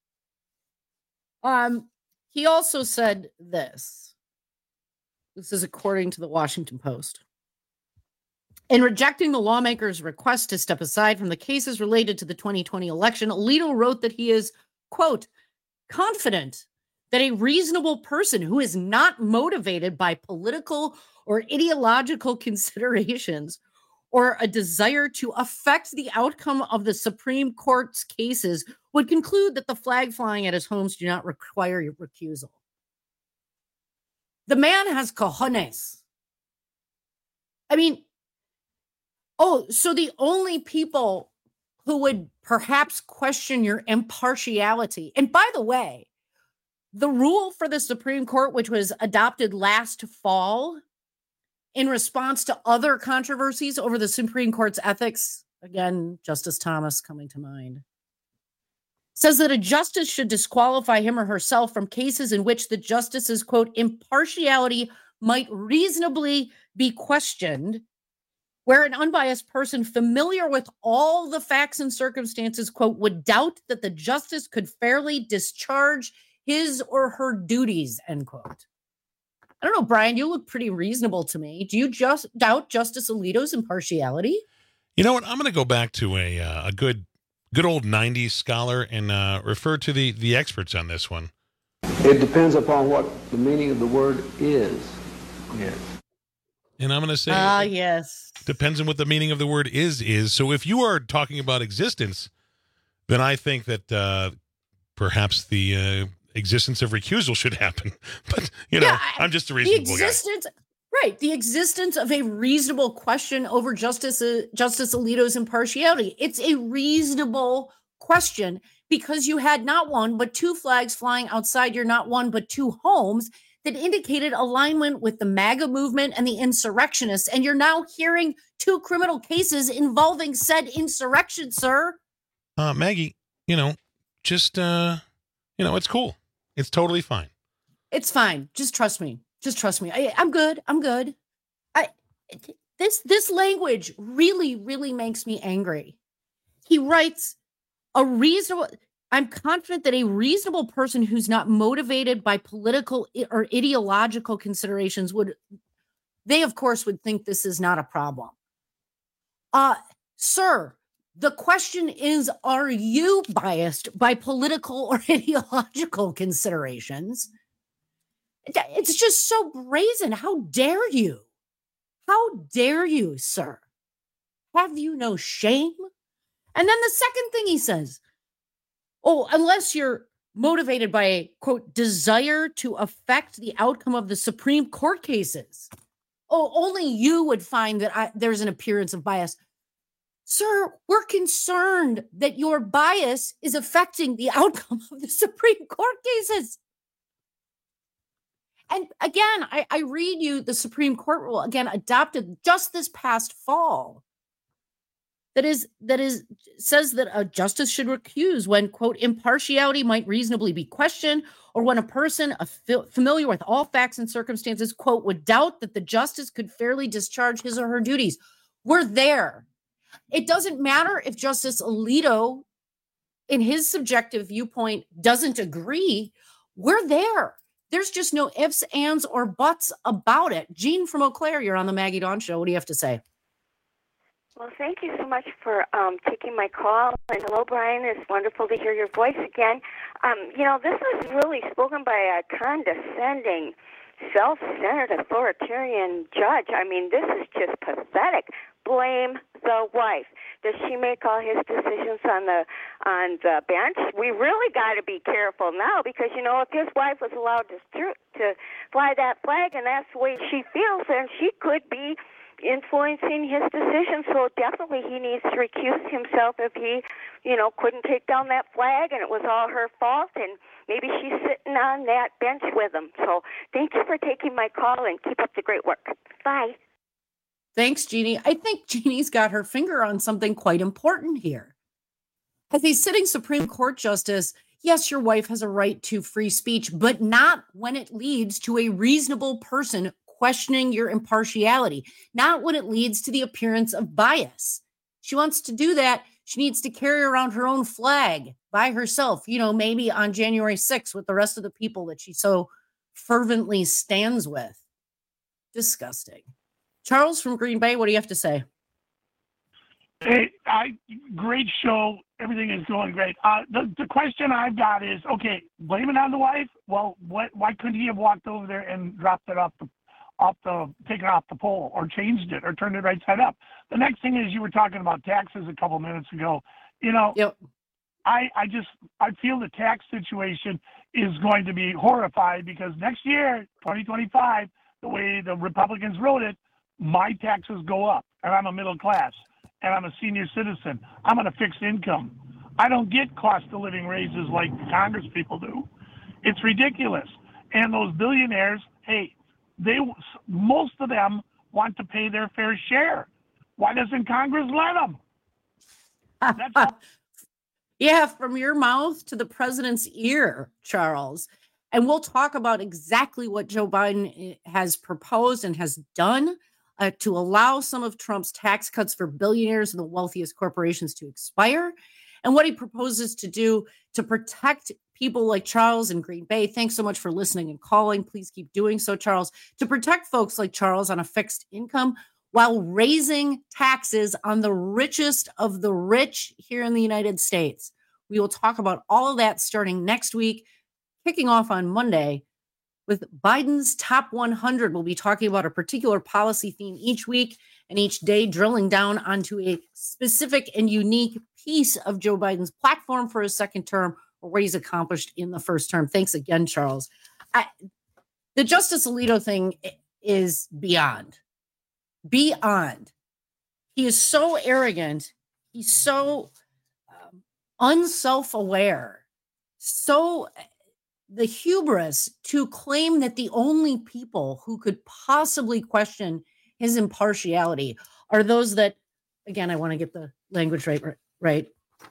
Um, he also said this. This is according to the Washington Post. In rejecting the lawmakers' request to step aside from the cases related to the twenty twenty election, Alito wrote that he is, quote, confident that a reasonable person who is not motivated by political or ideological considerations or a desire to affect the outcome of the Supreme Court's cases would conclude that the flag flying at his homes do not require recusal. The man has cojones. I mean, oh, so the only people who would perhaps question your impartiality, and by the way, the rule for the Supreme Court, which was adopted last fall in response to other controversies over the Supreme Court's ethics, again, Justice Thomas coming to mind, says that a justice should disqualify him or herself from cases in which the justice's, quote, impartiality might reasonably be questioned, where an unbiased person familiar with all the facts and circumstances, quote, would doubt that the justice could fairly discharge his or her duties, end quote. I don't know, Brian, you look pretty reasonable to me. Do you just doubt Justice Alito's impartiality? You know what? I'm going to go back to a uh, a good good old nineties scholar and uh, refer to the, the experts on this one. It depends upon what the meaning of the word is. Yes. And I'm going to say, ah, uh, yes, depends on what the meaning of the word is is. So if you are talking about existence, then I think that uh, perhaps the uh, existence of recusal should happen. But, you know, yeah, I'm just a reasonable the existence, guy. Right. The existence of a reasonable question over Justice, uh, Justice Alito's impartiality. It's a reasonable question because you had not one, but two flags flying outside your not one, but two homes that indicated alignment with the MAGA movement and the insurrectionists. And you're now hearing two criminal cases involving said insurrection, sir. Uh, Maggie, you know, just, uh, you know, it's cool. It's totally fine. It's fine. Just trust me. Just trust me. I, I'm good. I'm good. I this this language really, really makes me angry. He writes a reasonable. I'm confident that a reasonable person who's not motivated by political or ideological considerations would, they of course would think this is not a problem. Uh, sir, the question is, are you biased by political or ideological considerations? It's just so brazen. How dare you? How dare you, sir? Have you no shame? And then the second thing he says, oh, unless you're motivated by a, quote, desire to affect the outcome of the Supreme Court cases. Oh, only you would find that I, there's an appearance of bias. Sir, we're concerned that your bias is affecting the outcome of the Supreme Court cases. And again, I, I read you the Supreme Court rule, again, adopted just this past fall. That is, that is, says that a justice should recuse when, quote, impartiality might reasonably be questioned, or when a person a fi- familiar with all facts and circumstances, quote, would doubt that the justice could fairly discharge his or her duties. We're there. It doesn't matter if Justice Alito, in his subjective viewpoint, doesn't agree. We're there. There's just no ifs, ands, or buts about it. Jean from Eau Claire, you're on the Maggie Dawn Show. What do you have to say? Well, thank you so much for um, taking my call. And hello, Brian. It's wonderful to hear your voice again. Um, you know, this was really spoken by a condescending, self-centered, authoritarian judge. I mean, this is just pathetic. blame the wife? Does she make all his decisions on the on the bench? We really got to be careful now because, you know, if his wife was allowed to to fly that flag and that's the way she feels, then she could be influencing his decisions. So definitely he needs to recuse himself if he, you know, couldn't take down that flag and it was all her fault, and maybe she's sitting on that bench with him. So thank you for taking my call and keep up the great work. Bye. Thanks, Jeannie. I think Jeannie's got her finger on something quite important here. As a sitting Supreme Court justice, yes, your wife has a right to free speech, but not when it leads to a reasonable person questioning your impartiality, not when it leads to the appearance of bias. She wants to do that. She needs to carry around her own flag by herself, you know, maybe on January sixth with the rest of the people that she so fervently stands with. Disgusting. Charles from Green Bay, what do you have to say? Hey, I great show. Everything is going great. Uh, the the question I've got is, okay, blame it on the wife. Well, what? Why couldn't he have walked over there and dropped it off the, off the, taken it off the pole, or changed it, or turned it right side up? The next thing is, you were talking about taxes a couple minutes ago. You know, yep. I I just I feel the tax situation is going to be horrified because next year, twenty twenty-five, the way the Republicans wrote it, my taxes go up, and I'm a middle class, and I'm a senior citizen. I'm on a fixed income. I don't get cost of living raises like the Congress people do. It's ridiculous. And those billionaires, hey, they most of them want to pay their fair share. Why doesn't Congress let them? That's all. Yeah, from your mouth to the president's ear, Charles. And we'll talk about exactly what Joe Biden has proposed and has done Uh, to allow some of Trump's tax cuts for billionaires and the wealthiest corporations to expire, and what he proposes to do to protect people like Charles in Green Bay. Thanks so much for listening and calling. Please keep doing so, Charles. To protect folks like Charles on a fixed income while raising taxes on the richest of the rich here in the United States. We will talk about all of that starting next week, kicking off on Monday. With Biden's Top one hundred, we'll be talking about a particular policy theme each week and each day drilling down onto a specific and unique piece of Joe Biden's platform for his second term or what he's accomplished in the first term. Thanks again, Charles. I, the Justice Alito thing is beyond. Beyond. He is so arrogant. He's so um, unself-aware. So... the hubris to claim that the only people who could possibly question his impartiality are those that, again, I want to get the language right, right.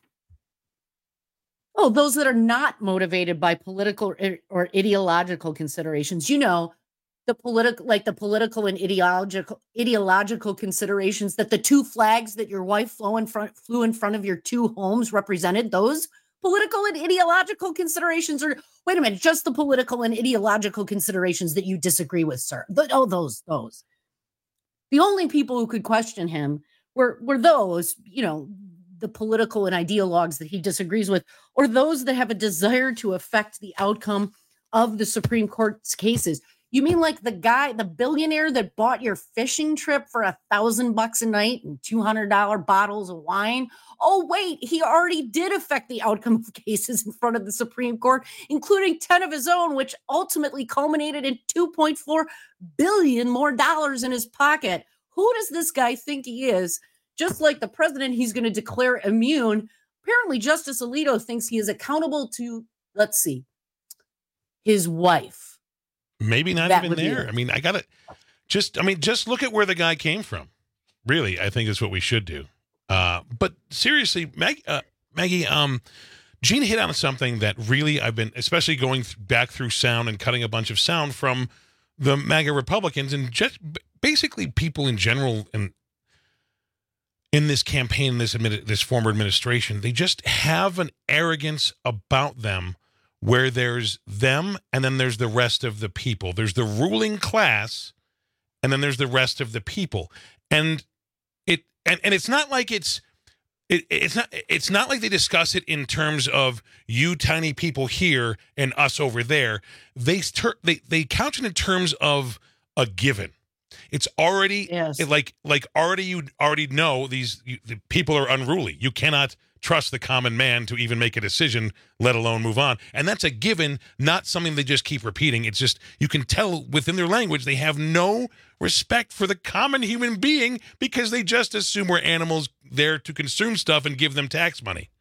Oh, those that are not motivated by political or ideological considerations. You know, the political, like the political and ideological ideological considerations that the two flags that your wife flew in front flew in front of your two homes represented. Those political and ideological considerations, or wait a minute, just the political and ideological considerations that you disagree with, sir. The, oh, those, those. The only people who could question him were, were those, you know, the political and ideologues that he disagrees with, or those that have a desire to affect the outcome of the Supreme Court's cases. You mean like the guy, the billionaire that bought your fishing trip for a thousand bucks a night and two hundred dollars bottles of wine? Oh, wait, he already did affect the outcome of cases in front of the Supreme Court, including ten of his own, which ultimately culminated in two point four billion dollars more dollars in his pocket. Who does this guy think he is? Just like the president, he's going to declare immune. Apparently, Justice Alito thinks he is accountable to, let's see, his wife. Maybe not That even would be there. it. I mean, I got to just, I mean, just look at where the guy came from. Really, I think is what we should do. Uh, but seriously, Mag, uh, Maggie, um, Gene hit on something that really I've been, especially going th- back through sound and cutting a bunch of sound from the MAGA Republicans and just b- basically people in general in, in this campaign, this admi- this former administration. They just have an arrogance about them where there's them and then there's the rest of the people. There's the ruling class and then there's the rest of the people. And it and, and it's not like it's it, it's not it's not like they discuss it in terms of you tiny people here and us over there. They ter- they they couch it in terms of a given. It's already yes. it like like already you already know these you, the people are unruly. You cannot trust the common man to even make a decision, let alone move on. And that's a given, not something they just keep repeating. It's just you can tell within their language they have no respect for the common human being because they just assume we're animals there to consume stuff and give them tax money.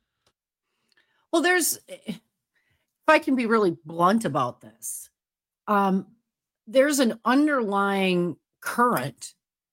Well, there's, if I can be really blunt about this, um, there's an underlying current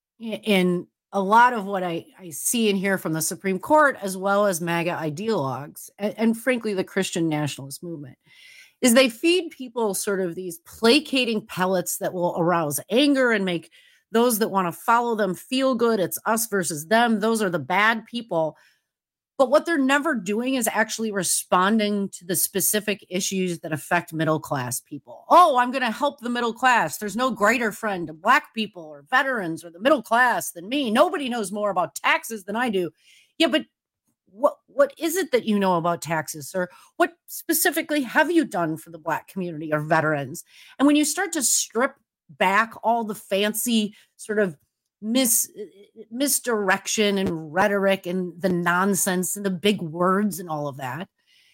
in a lot of what I, I see and hear from the Supreme Court, as well as MAGA ideologues, and, and frankly, the Christian nationalist movement, is they feed people sort of these placating pellets that will arouse anger and make those that want to follow them feel good. It's us versus them. Those are the bad people. But what they're never doing is actually responding to the specific issues that affect middle-class people. Oh, I'm going to help the middle class. There's no greater friend to Black people or veterans or the middle class than me. Nobody knows more about taxes than I do. Yeah, but what what is it that you know about taxes? Or what specifically have you done for the Black community or veterans? And when you start to strip back all the fancy sort of mis misdirection and rhetoric and the nonsense and the big words and all of that,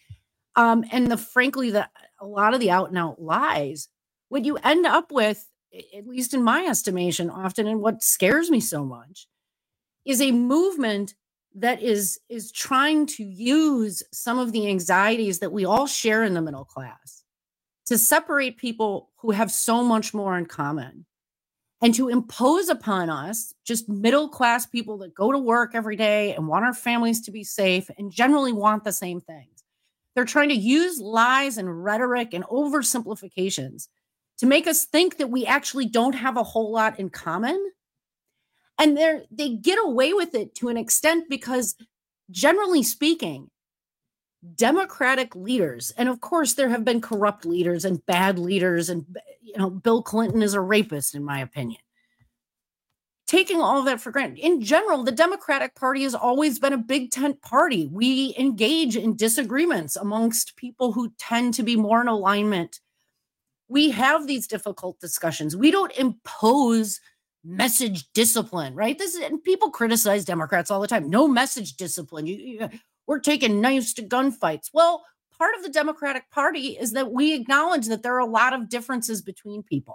um, and the frankly the a lot of the out and out lies, what you end up with, at least in my estimation, often, and what scares me so much, is a movement that is is trying to use some of the anxieties that we all share in the middle class to separate people who have so much more in common, and to impose upon us, just middle-class people that go to work every day and want our families to be safe and generally want the same things. They're trying to use lies and rhetoric and oversimplifications to make us think that we actually don't have a whole lot in common. And they're, they get away with it to an extent because, generally speaking, Democratic leaders, and of course there have been corrupt leaders and bad leaders, and you know Bill Clinton is a rapist in my opinion. Taking all of that for granted, in general, the Democratic Party has always been a big tent party. We engage in disagreements amongst people who tend to be more in alignment. We have these difficult discussions. We don't impose message discipline, right? This is, and people criticize Democrats all the time. No message discipline. You, you We're taking knives to gunfights. Well, part of the Democratic Party is that we acknowledge that there are a lot of differences between people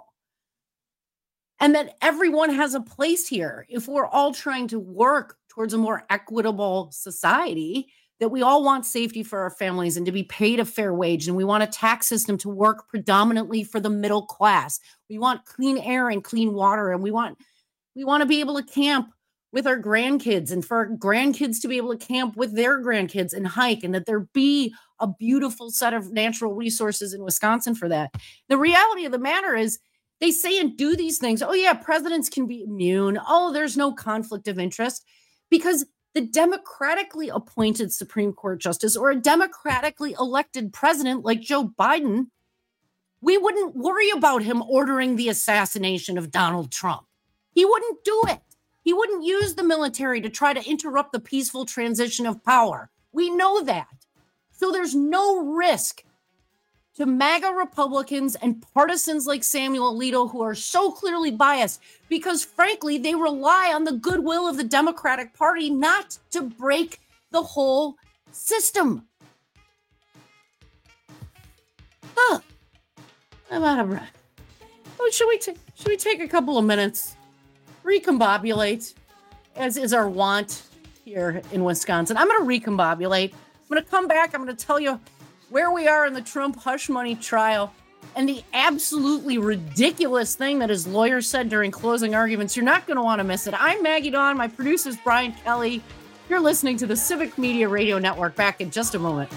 and that everyone has a place here. If we're all trying to work towards a more equitable society, that we all want safety for our families and to be paid a fair wage, and we want a tax system to work predominantly for the middle class. We want clean air and clean water, and we want we want to be able to camp with our grandkids, and for our grandkids to be able to camp with their grandkids and hike, and that there be a beautiful set of natural resources in Wisconsin for that. The reality of the matter is they say and do these things. Oh yeah, presidents can be immune. Oh, there's no conflict of interest, because the democratically appointed Supreme Court justice or a democratically elected president like Joe Biden, we wouldn't worry about him ordering the assassination of Donald Trump. He wouldn't do it. He wouldn't use the military to try to interrupt the peaceful transition of power. We know that. So there's no risk to MAGA Republicans and partisans like Samuel Alito who are so clearly biased because, frankly, they rely on the goodwill of the Democratic Party not to break the whole system. Huh. I'm out of breath. Oh, should we, t- should we take a couple of minutes? Recombobulate, as is our want here in Wisconsin. I'm going to recombobulate. I'm going to come back. I'm going to tell you where we are in the Trump hush money trial and the absolutely ridiculous thing that his lawyer said during closing arguments. You're not going to want to miss it. I'm Maggie Dawn. My producer is Brian Kelly. You're listening to the Civic Media Radio Network. Back in just a moment.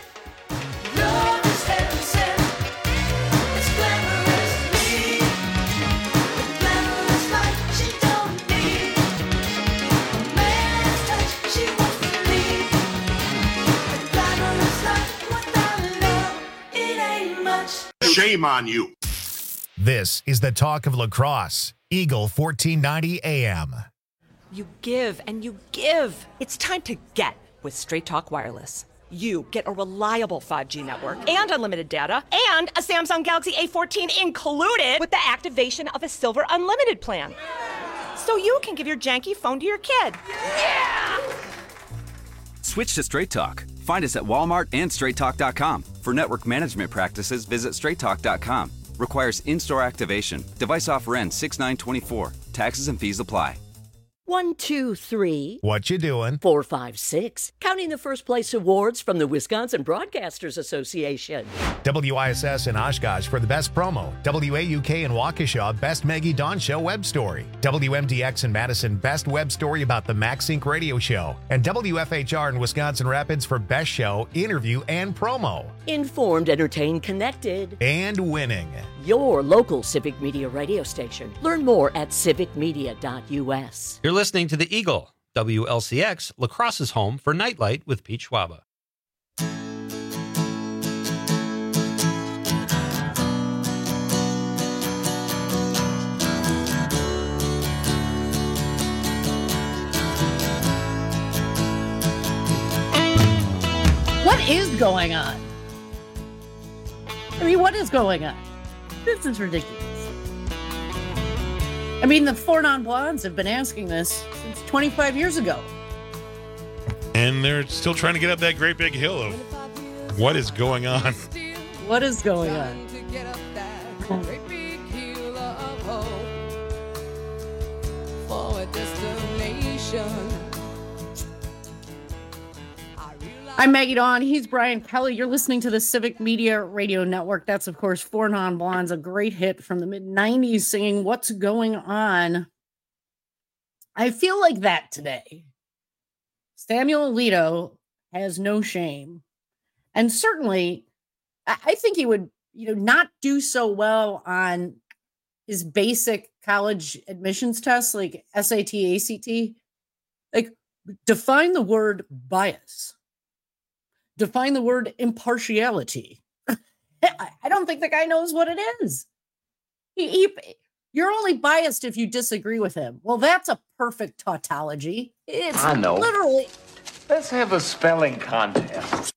Shame on you. This is the talk of La Crosse, Eagle fourteen ninety A M. You give and you give. It's time to get with Straight Talk Wireless. You get a reliable five G network and unlimited data and a Samsung Galaxy A fourteen included with the activation of a Silver Unlimited plan. so you can give your janky phone to your kid. Yeah! Switch to Straight Talk. Find us at Walmart and straight talk dot com. For network management practices, visit straight talk dot com. Requires in-store activation. Device offer ends six nine twenty-four. Taxes and fees apply. One, two, three. What you doing? Four, five, six. Counting the first place awards from the Wisconsin Broadcasters Association. W I S S in Oshkosh for the best promo. W A U K in Waukesha, best Maggie Dawn Show web story. W M D X in Madison, best web story about the MaxSync radio show. And W F H R in Wisconsin Rapids for best show, interview, and promo. Informed, entertained, connected. And winning. Your local Civic Media radio station. Learn more at civic media dot U S. You're listening to The Eagle, W L C X, La Crosse's home for Nightlight with Pete Schwaba. What is going on? I mean, what is going on? This is ridiculous. I mean, the Four Non-Blondes have been asking this since twenty-five years ago. And they're still trying to get up that great big hill of what is going on. What is going on? I'm Maggie Dawn. He's Brian Kelly. You're listening to the Civic Media Radio Network. That's, of course, Four Non-Blondes, a great hit from the mid nineties singing What's Going On. I feel like that today. Samuel Alito has no shame. And certainly, I think he would, you know, not do so well on his basic college admissions tests like S A T, A C T. Like, define the word bias. Define the word impartiality. I don't think the guy knows what it is. He, he, you're only biased if you disagree with him. Well, that's a perfect tautology. It's I know. literally. Let's have a spelling contest.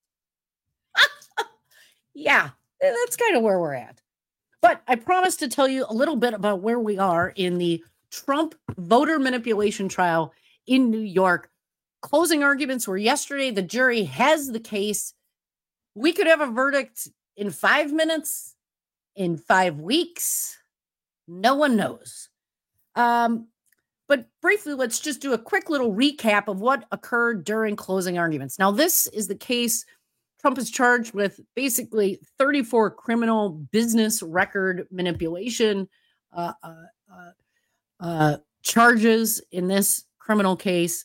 Yeah, that's kind of where we're at. But I promised to tell you a little bit about where we are in the Trump voter manipulation trial in New York. Closing arguments were yesterday. The jury has the case. We could have a verdict in five minutes, in five weeks. No one knows. Um, but briefly, let's just do a quick little recap of what occurred during closing arguments. Now, this is the case. Trump is charged with basically thirty-four criminal business record manipulation uh, uh, uh, uh, charges in this criminal case.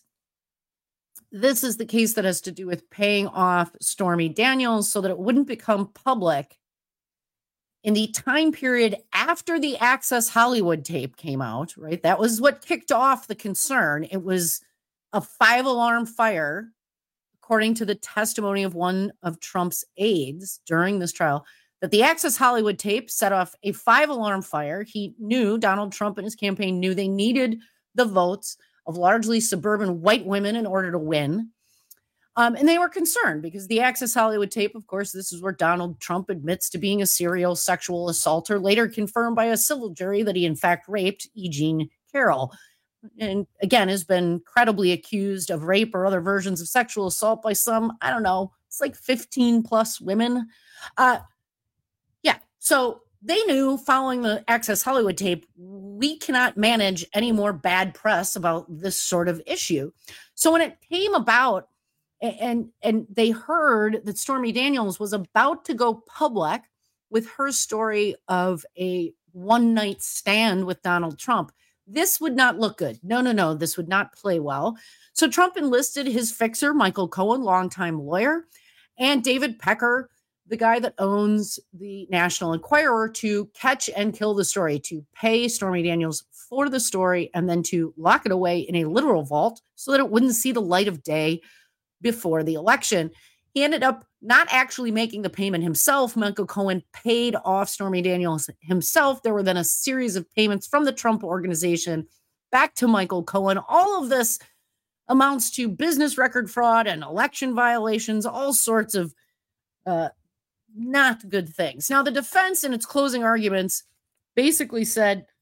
This is the case that has to do with paying off Stormy Daniels so that it wouldn't become public in the time period after the Access Hollywood tape came out, right? That was what kicked off the concern. It was a five-alarm fire, according to the testimony of one of Trump's aides during this trial, that the Access Hollywood tape set off a five-alarm fire. He knew, Donald Trump and his campaign knew they needed the votes of largely suburban white women in order to win. Um, and they were concerned because the Access Hollywood tape, of course, this is where Donald Trump admits to being a serial sexual assaulter, later confirmed by a civil jury that he in fact raped E. Jean Carroll. And again, has been credibly accused of rape or other versions of sexual assault by some, I don't know, it's like fifteen plus women. Uh, yeah, so they knew following the Access Hollywood tape, we cannot manage any more bad press about this sort of issue. So when it came about and, and they heard that Stormy Daniels was about to go public with her story of a one night stand with Donald Trump, this would not look good. No, no, no, this would not play well. So Trump enlisted his fixer, Michael Cohen, longtime lawyer, and David Pecker, the guy that owns the National Enquirer, to catch and kill the story, to pay Stormy Daniels for the story, and then to lock it away in a literal vault so that it wouldn't see the light of day before the election. He ended up not actually making the payment himself. Michael Cohen paid off Stormy Daniels himself. There were then a series of payments from the Trump organization back to Michael Cohen. All of this amounts to business record fraud and election violations, all sorts of uh, not good things. Now, the defense in its closing arguments basically said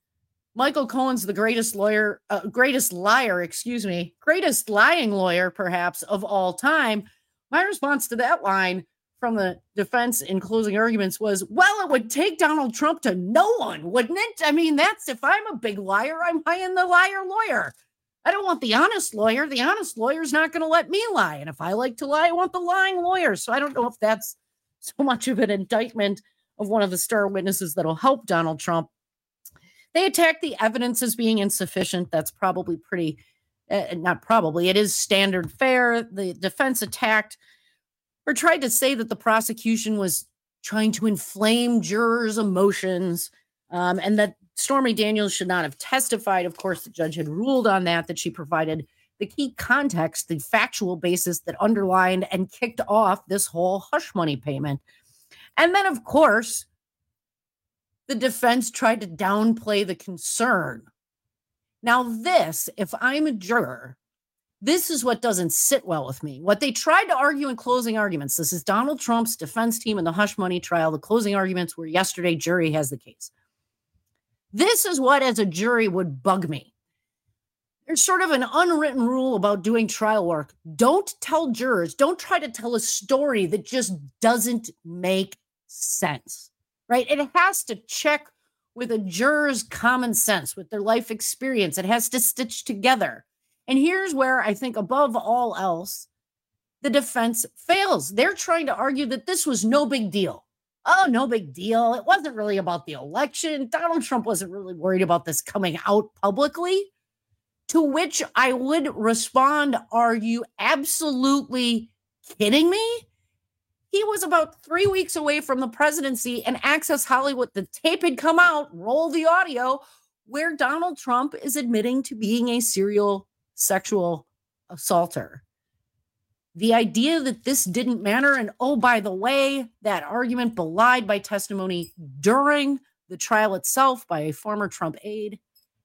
Michael Cohen's the greatest lawyer, uh, greatest liar, excuse me, greatest lying lawyer, perhaps, of all time. My response to that line from the defense in closing arguments was, well, it would take Donald Trump to no one, wouldn't it? I mean, that's if I'm a big liar, I'm hiring the liar lawyer. I don't want the honest lawyer. The honest lawyer's not going to let me lie. And if I like to lie, I want the lying lawyer. So I don't know if that's so much of an indictment of one of the star witnesses that'll help Donald Trump. They attacked the evidence as being insufficient. That's probably pretty, uh, not probably, it is standard fare. The defense attacked or tried to say that the prosecution was trying to inflame jurors' emotions, um, and that Stormy Daniels should not have testified. Of course, the judge had ruled on that, that she provided the key context, the factual basis that underlined and kicked off this whole hush money payment. And then, of course, the defense tried to downplay the concern. Now, this, if I'm a juror, this is what doesn't sit well with me. What they tried to argue in closing arguments, this is Donald Trump's defense team in the hush money trial. The closing arguments were yesterday, jury has the case. This is what, as a jury, would bug me. There's sort of an unwritten rule about doing trial work. Don't tell jurors, don't try to tell a story that just doesn't make sense, right? It has to check with a juror's common sense, with their life experience. It has to stitch together. And here's where I think, above all else, the defense fails. They're trying to argue that this was no big deal. Oh, no big deal. It wasn't really about the election. Donald Trump wasn't really worried about this coming out publicly. To which I would respond, are you absolutely kidding me? He was about three weeks away from the presidency, and Access Hollywood, the tape had come out, roll the audio, where Donald Trump is admitting to being a serial sexual assaulter. The idea that this didn't matter, and oh, by the way, that argument belied by testimony during the trial itself by a former Trump aide.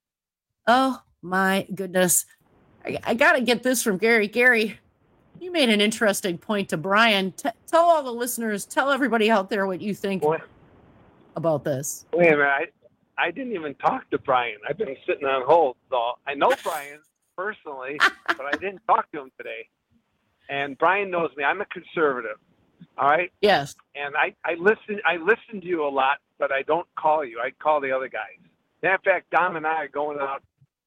Oh my goodness. I, I got to get this from Gary. Gary, you made an interesting point to Brian. T- tell all the listeners, tell everybody out there what you think what? about this. Wait a minute. I, I didn't even talk to Brian. I've been sitting on hold. So I know Brian personally, but I didn't talk to him today. And Brian knows me. I'm a conservative. All right? Yes. And I, I listen I listen to you a lot, but I don't call you. I call the other guys. Matter of fact, Dom and I are going out,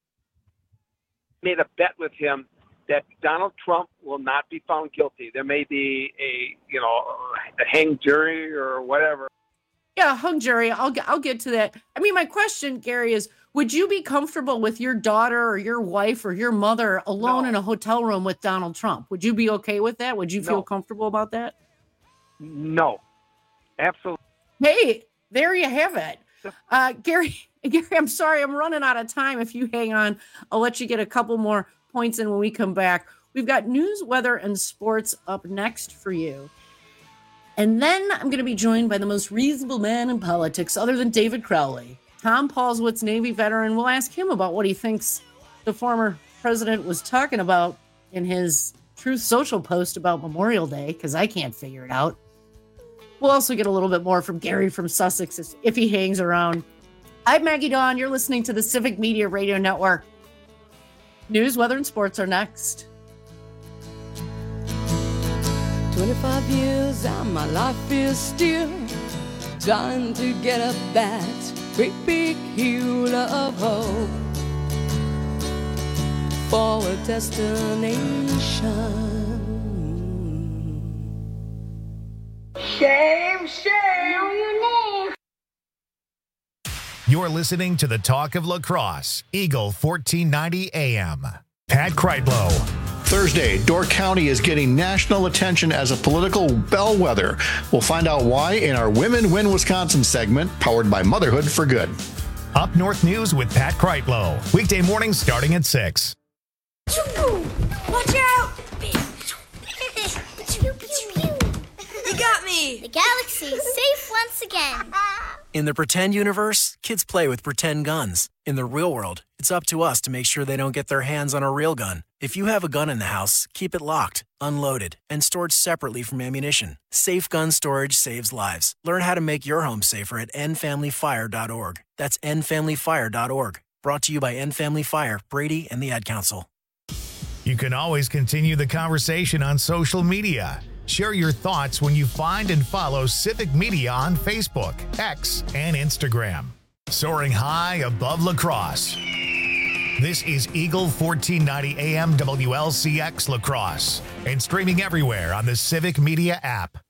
made a bet with him that Donald Trump will not be found guilty. There may be a, you know, a hung jury or whatever. Yeah, hung jury. I'll I'll get to that. I mean, my question, Gary, is would you be comfortable with your daughter or your wife or your mother alone no. in a hotel room with Donald Trump? Would you be okay with that? Would you feel no. comfortable about that? No, absolutely. Hey, there you have it. Uh, Gary, Gary, I'm sorry, I'm running out of time. If you hang on, I'll let you get a couple more points in when we come back. We've got news, weather, and sports up next for you. And then I'm going to be joined by the most reasonable man in politics other than David Crowley, Tom Paulswitz, Navy veteran. We'll ask him about what he thinks the former president was talking about in his Truth Social post about Memorial Day, because I can't figure it out. We'll also get a little bit more from Gary from Sussex if he hangs around. I'm Maggie Dawn. You're listening to the Civic Media Radio Network. News, weather, and sports are next. twenty-five years and my life is still trying to get up that great big hill of hope for a destination. Shame, shame. Know your name. You're listening to the Talk of Lacrosse, Eagle fourteen ninety A M. Pat Kreitlow. Thursday, Door County is getting national attention as a political bellwether. We'll find out why in our Women Win Wisconsin segment, powered by Motherhood for Good. Up North News with Pat Kreitlow. Weekday mornings starting at six. Watch out! You got me! The galaxy is safe once again. In the pretend universe, kids play with pretend guns. In the real world, it's up to us to make sure they don't get their hands on a real gun. If you have a gun in the house, keep it locked, unloaded, and stored separately from ammunition. Safe gun storage saves lives. Learn how to make your home safer at end family fire dot org. That's end family fire dot org. Brought to you by End Family Fire, Brady, and the Ad Council. You can always continue the conversation on social media. Share your thoughts when you find and follow Civic Media on Facebook, X, and Instagram. Soaring high above La Crosse. This is Eagle fourteen ninety A M W L C X La Crosse and streaming everywhere on the Civic Media app.